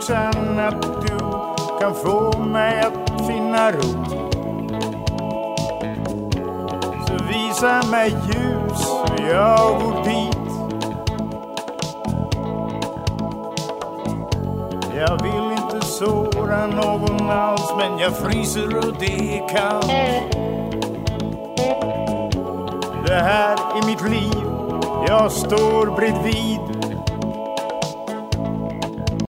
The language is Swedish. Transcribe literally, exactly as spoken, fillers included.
sen att du kan få mig att finna ro. Så visa mig ljus och jag går dit. Jag vill inte såra någon alls, men jag fryser och det är kallt. Det här är mitt liv, jag står bredvid.